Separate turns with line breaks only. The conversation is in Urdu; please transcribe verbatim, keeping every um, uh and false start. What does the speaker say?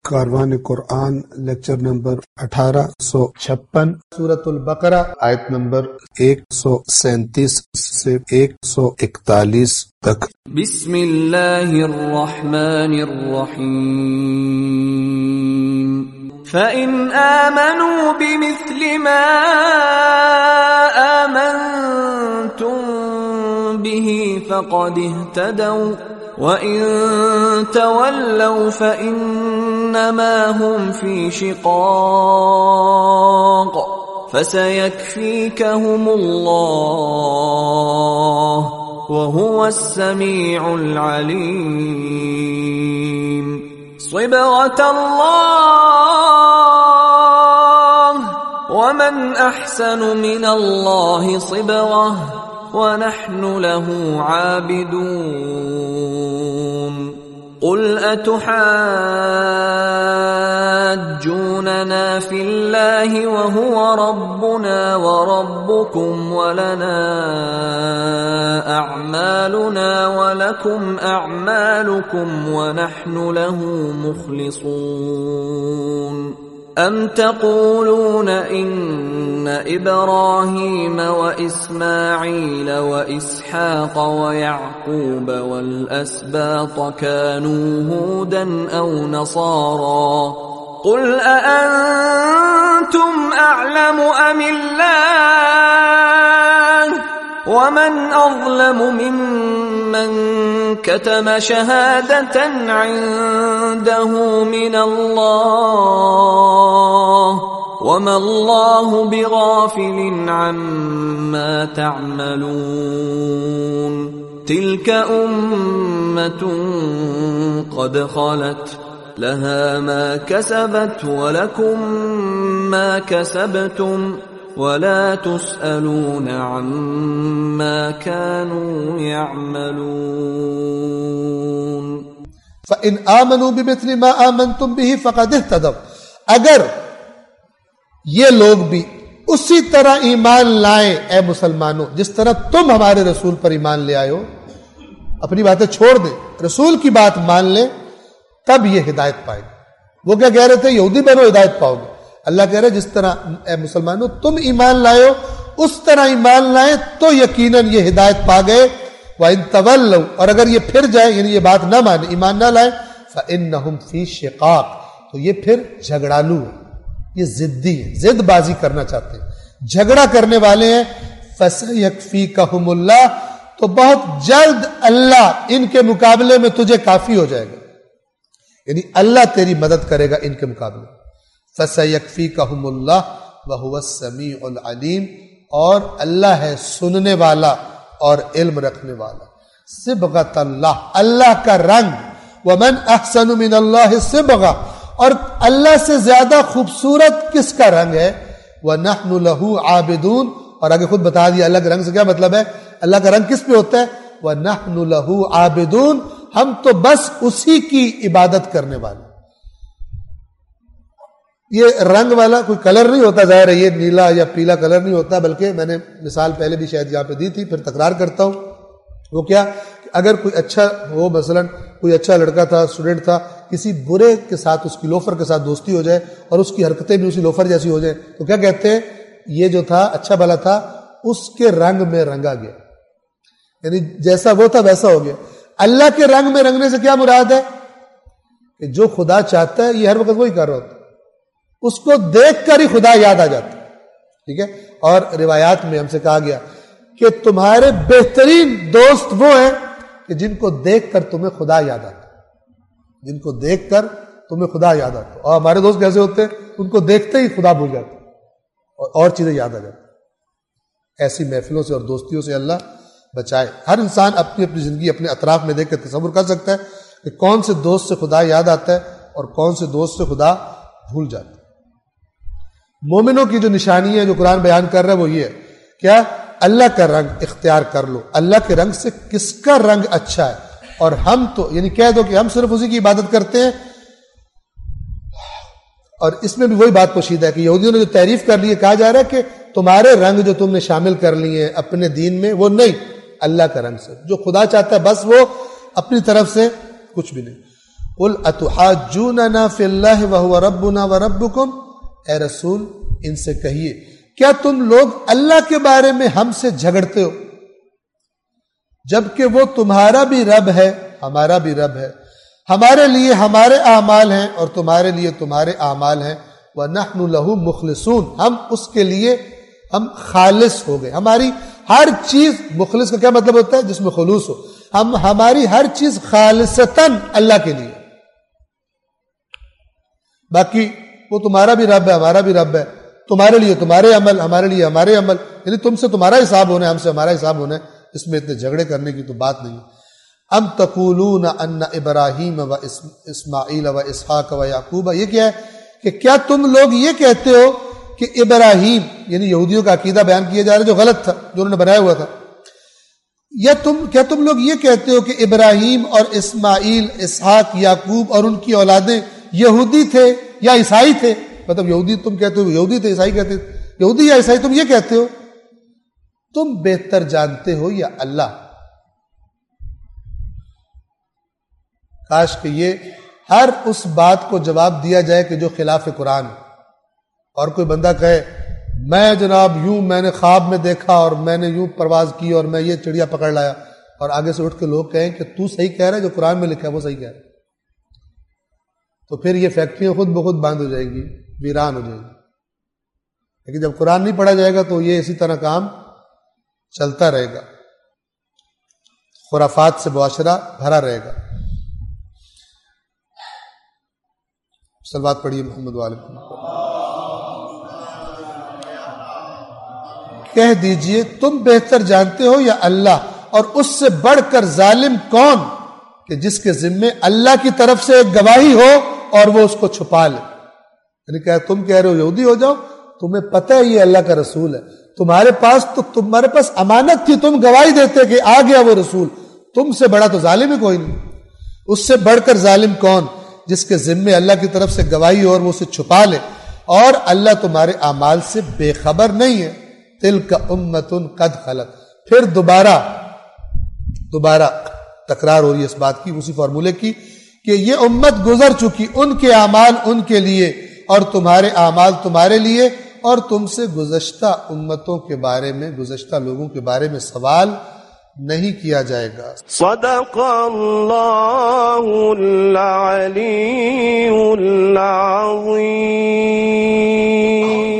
کاروان قرآن لیکچر نمبر اٹھارہ سو چھپن، سورۃ البقرہ آیت نمبر ایک سو سینتیس سے ایک سو اکتالیس تک۔
بسم اللہ الرحمن الرحیم۔ فَإِنْ آمَنُوا بِمِثْلِ مَا آمَنْتُمْ بِهِ فَقَدِ اهْتَدَوْا وَإِن تَوَلَّوْا فَإِنَّمَا هُمْ فِي شِقَاقٍ فَسَيَكْفِيكَهُمُ اللَّهُ وَهُوَ السَّمِيعُ الْعَلِيمُ۔ صِبْغَةَ اللَّهِ وَمَنْ أَحْسَنُ مِنَ اللَّهِ صِبْغَةً وَنَحْنُ لَهُ عَابِدُونَ۔ قُلْ أَتُحَاجُّونَنَا فِي اللَّهِ وَهُوَ رَبُّنَا وَرَبُّكُمْ وَلَنَا أَعْمَالُنَا وَلَكُمْ أَعْمَالُكُمْ وَنَحْنُ لَهُ مُخْلِصُونَ۔ أَمْ تَقُولُونَ إِنَّ إِبْرَاهِيمَ وَإِسْمَاعِيلَ وَإِسْحَاقَ وَيَعْقُوبَ وَالْأَسْبَاطَ كَانُوا هُودًا أَوْ نَصَارَى قُلْ أَأَنْتُمْ أَعْلَمُ أَمِ اللَّهُ وَمَنْ أَظْلَمُ مِمَّنْ كَتَمَ شَهَادَةً عِنْدَهُ مِنَ اللَّهِ وَمَا اللَّهُ بِغَافِلٍ عَمَّا تَعْمَلُونَ۔ تِلْكَ أُمَّةٌ قَدْ خَلَتْ لَهَا مَا كَسَبَتْ وَلَكُمْ مَا كَسَبْتُمْ وَلَا تُسْأَلُونَ عَمَّا كَانُوا يَعْمَلُونَ۔
فَإِنْ آمَنُوا بِمِثْلِ مَا آمَنْتُمْ بِهِ فَقَدِ اهْتَدَوْا، اگر یہ لوگ بھی اسی طرح ایمان لائیں اے مسلمانوں جس طرح تم ہمارے رسول پر ایمان لے آئے ہو، اپنی باتیں چھوڑ دیں، رسول کی بات مان لیں، تب یہ ہدایت پائیں گے۔ وہ کیا کہہ رہے تھے؟ یہودی بنو ہدایت پاؤ گے۔ اللہ کہہ رہے جس طرح اے مسلمانوں تم ایمان لائے ہو اس طرح ایمان لائیں تو یقیناً یہ ہدایت پا گئے۔ وَإِن تَوَلَّوْا، اور اگر یہ پھر جائیں یعنی یہ بات نہ مانے، ایمان نہ لائیں، فَإِنَّهُمْ فِي شِقَاقٍ، تو یہ پھر جھگڑالو ہے، یہ ضدی ہے، ضد بازی کرنا چاہتے ہیں، جھگڑا کرنے والے ہیں۔ فَسَيَكْفِيكَهُمُ اللَّهُ، تو بہت جلد اللہ ان کے مقابلے میں تجھے کافی ہو جائے گا، یعنی اللہ تیری مدد کرے گا ان کے مقابلے میں۔ فَسَيَكْفِيكَهُمُ اللَّهُ وَهُوَ السَّمِيعُ الْعَلِيمُ، اور اللہ ہے سننے والا اور علم رکھنے والا۔ صبغۃ اللہ، اللہ کا رنگ، وَمَنْ أَحْسَنُ مِنَ اللَّهِ صِبْغَةً، اور اللہ سے زیادہ خوبصورت کس کا رنگ ہے؟ وَنَحْنُ لَهُ عَابِدُونَ، اور آگے خود بتا دیا اللہ کے رنگ سے کیا مطلب ہے، اللہ کا رنگ کس پہ ہوتا ہے؟ وَنَحْنُ لَهُ عَابِدُونَ، ہم تو بس اسی کی عبادت کرنے والے۔ یہ رنگ والا کوئی کلر نہیں ہوتا، ظاہر ہے یہ نیلا یا پیلا کلر نہیں ہوتا، بلکہ میں نے مثال پہلے بھی شاید یہاں پہ دی تھی، پھر تکرار کرتا ہوں۔ وہ کیا کہ اگر کوئی اچھا ہو، مثلا کوئی اچھا لڑکا تھا، اسٹوڈنٹ تھا، کسی برے کے ساتھ، اس کی لوفر کے ساتھ دوستی ہو جائے اور اس کی حرکتیں بھی اسی لوفر جیسی ہو جائیں، تو کیا کہتے ہیں؟ یہ جو تھا اچھا بھلا تھا، اس کے رنگ میں رنگا گیا، یعنی جیسا وہ تھا ویسا ہو گیا۔ اللہ کے رنگ میں رنگنے سے کیا مراد ہے؟ کہ جو خدا چاہتا ہے یہ ہر وقت وہی کر رہا ہوتا ہے، اس کو دیکھ کر ہی خدا یاد آ جاتا ہے، ٹھیک ہے۔ اور روایات میں ہم سے کہا گیا کہ تمہارے بہترین دوست وہ ہیں کہ جن کو دیکھ کر تمہیں خدا یاد آتا ہے، جن کو دیکھ کر تمہیں خدا یاد آتا ہے۔ اور ہمارے دوست کیسے ہوتے ہیں؟ ان کو دیکھتے ہی خدا بھول جاتے ہیں اور اور چیزیں یاد آ جاتی ہیں۔ ایسی محفلوں سے اور دوستیوں سے اللہ بچائے۔ ہر انسان اپنی اپنی زندگی اپنے اطراف میں دیکھ کر تصور کر سکتا ہے کہ کون سے دوست سے خدا یاد آتا ہے اور کون سے دوست سے خدا بھول جاتا ہے۔ مومنوں کی جو نشانی ہے جو قرآن بیان کر رہا ہے وہ یہ ہے، کیا؟ اللہ کا رنگ اختیار کر لو، اللہ کے رنگ سے کس کا رنگ اچھا ہے، اور ہم تو یعنی کہہ دو کہ ہم صرف اسی کی عبادت کرتے ہیں۔ اور اس میں بھی وہی بات پوشیدہ ہے کہ یہودیوں نے جو تعریف کر لی ہے، کہا جا رہا ہے کہ تمہارے رنگ جو تم نے شامل کر لیے ہیں اپنے دین میں وہ نہیں، اللہ کا رنگ سے، جو خدا چاہتا ہے بس وہ، اپنی طرف سے کچھ بھی نہیں۔ قل اتحاجوننا فی اللہ وہو ربنا وربکم، اے رسول ان سے کہیے کیا تم لوگ اللہ کے بارے میں ہم سے جھگڑتے ہو جبکہ وہ تمہارا بھی رب ہے ہمارا بھی رب ہے، ہمارے لیے ہمارے اعمال ہیں اور تمہارے لیے تمہارے اعمال ہیں، وَنَحْنُ لَهُ مُخْلِصُونَ، ہم اس کے لیے ہم خالص ہو گئے. ہماری ہر چیز، مخلص کا کیا مطلب ہوتا ہے؟ جس میں خلوص ہو. ہم ہماری ہر چیز خالصتاً اللہ کے لیے. باقی وہ تمہارا بھی رب ہے ہمارا بھی رب ہے، تمہارے لیے تمہارے عمل ہمارے لیے ہمارے عمل، یعنی تم سے تمہارا حساب ہونا ہے ہم سے ہمارا حساب ہونا ہے. اس میں اتنے جھگڑے کرنے کی تو بات نہیں. ام تقولون ان ابراہیم و اسماعیل و اسحاق و یعقوب، یہ کیا ہے کہ کیا تم لوگ یہ کہتے ہو کہ ابراہیم، یعنی یہودیوں کا عقیدہ بیان کیا جا رہا ہے جو غلط تھا، جو انہوں نے بنایا ہوا تھا، یا تم کیا تم لوگ یہ کہتے ہو کہ ابراہیم اور اسماعیل، اسحاق، یعقوب اور ان کی اولادیں یہودی تھے یا عیسائی تھے؟ مطلب یہودی تم کہتے ہو یہودی تھے، عیسائی کہتے ہو یہودی یا عیسائی، تم یہ کہتے ہو. تم بہتر جانتے ہو یا اللہ؟ کاش کہ یہ ہر اس بات کو جواب دیا جائے کہ جو خلاف قرآن ہے. اور کوئی بندہ کہے میں جناب یوں میں نے خواب میں دیکھا اور میں نے یوں پرواز کی اور میں یہ چڑیا پکڑ لایا، اور آگے سے اٹھ کے لوگ کہیں کہ تو صحیح کہہ رہا ہے، جو قرآن میں لکھا ہے وہ صحیح کہہ رہا ہے، تو پھر یہ فیکٹریاں خود بخود بند ہو جائیں گی، ویران ہو جائیں گی. لیکن جب قرآن نہیں پڑھا جائے گا تو یہ اسی طرح کام چلتا رہے گا، خرافات سے معاشرہ بھرا رہے گا. صلوات پڑھیے محمد والے. کہہ دیجئے تم بہتر جانتے ہو یا اللہ، اور اس سے بڑھ کر ظالم کون کہ جس کے ذمے اللہ کی طرف سے ایک گواہی ہو اور وہ اس کو چھپا لے. یعنی کہ تم کہہ رہے ہو یہودی ہو جاؤ، تمہیں پتہ ہے یہ اللہ کا رسول ہے، تمہارے پاس تو تمہارے پاس امانت تھی، تم گواہی دیتے کہ آ گیا وہ رسول، تم سے بڑا تو ظالم ہی کوئی نہیں. اس سے بڑھ کر ظالم کون جس کے ذمے اللہ کی طرف سے گواہی ہو اور وہ اسے چھپا لے، اور اللہ تمہارے اعمال سے بے خبر نہیں ہے. تلک امۃ قد خلت، پھر دوبارہ دوبارہ تکرار ہو رہی ہے اس بات کی، اسی فارمولے کی کہ یہ امت گزر چکی، ان کے اعمال ان کے لیے اور تمہارے اعمال تمہارے لیے، اور تم سے گزشتہ امتوں کے بارے میں، گزشتہ لوگوں کے بارے میں سوال نہیں کیا جائے گا.
صدق اللہ العلی العظیم.